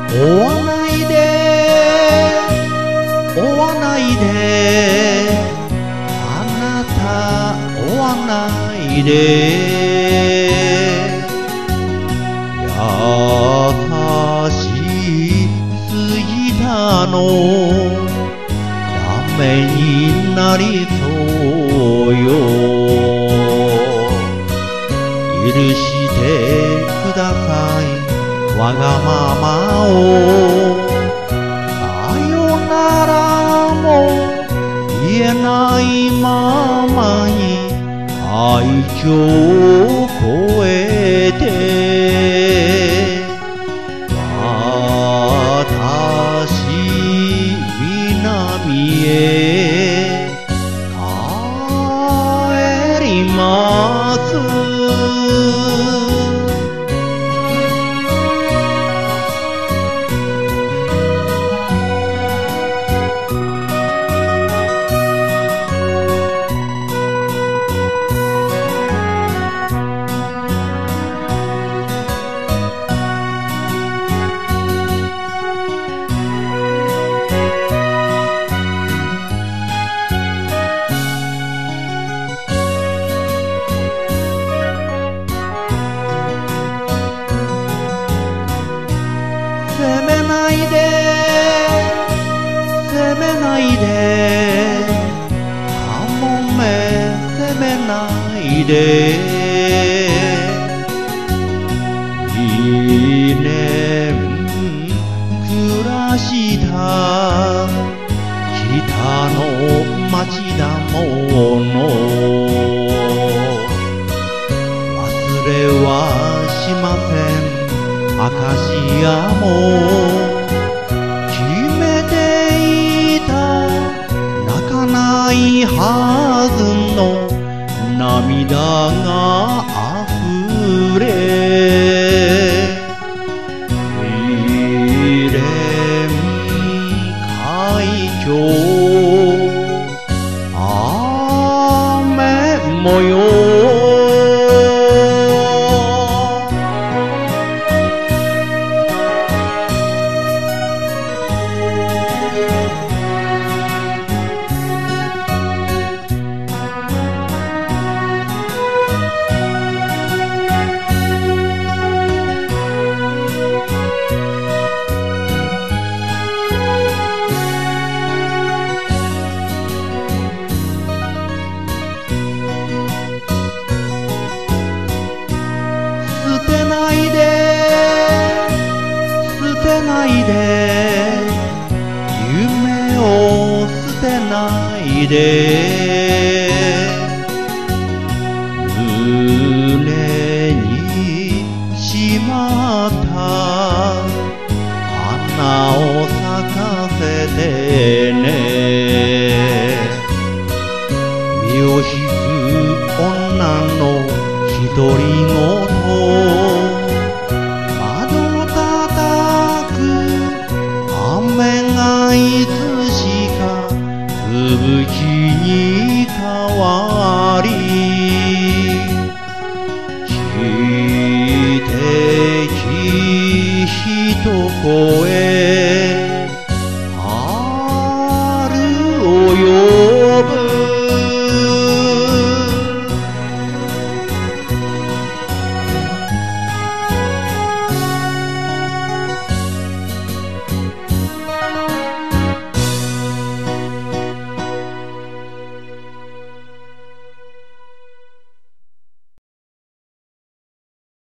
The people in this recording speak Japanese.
追わないで追わないであなた追わないで優しすぎたのダメになりそうよ許してくださいわがままをさよならも言えないままに愛情を超えて私南へ帰ります責めないで責めないでかもめ責めないで2年暮らした北の町だもの忘れはしませんアカシアも決めていた泣かないはずの涙があふれ未練海峡雨模様捨てないで夢を捨てないで